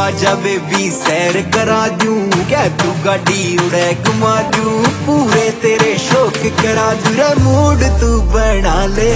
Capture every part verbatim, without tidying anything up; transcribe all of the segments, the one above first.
आजा बेबी सैर करा दूं, क्या तू गाड़ी उड़े घुमा दूं, पूरे तेरे शौक करा दूं रे मूड तू बना ले।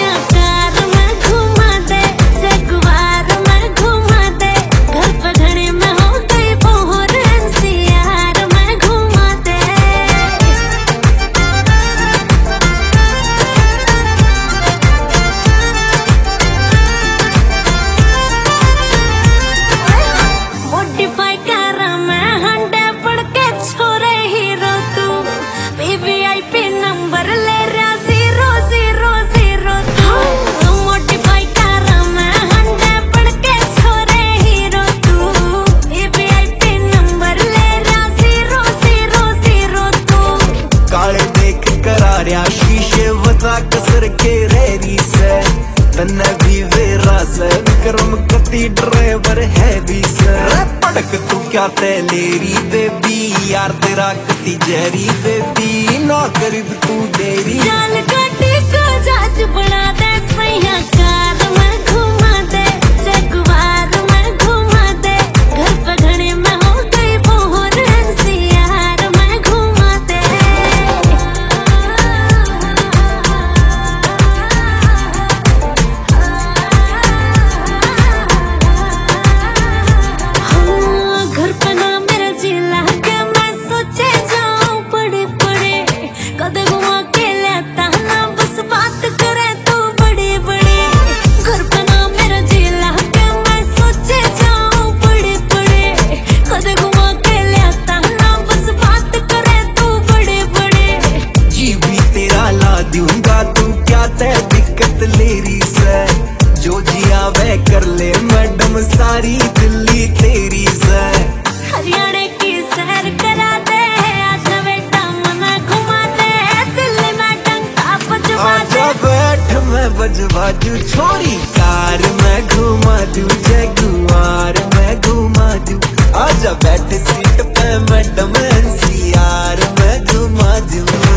शीशे बता कसर के रेरी से तन्ने भी वेरा से विक्रम कती ड्राइवर है भी से पटक तू क्या तेलेरी बेबी यार तेरा कती जहरी बेबी ना करीब तू देरी जाल काटी को जाज बना दे सैया कार में घुमा दे जगवार में घुमा दे घर पे घने में हो गई बोहर एनसीआर में घुमा दे। दूंगा तू क्या ते दिक्कत लेरी से जो जिया वे कर ले मैडम सारी दिल्ली तेरी से। हरियाणा की सैर करा दे आजा बेटा मना घुमा दे दिल्ली में डंका बजवा दे। आजा बैठ मैं बजवा दूं छोरी कार में घुमा दूं जगुआर में घुमा दूं आजा बैठ सीट पे मैडम एनसीआर में घुमा दूं।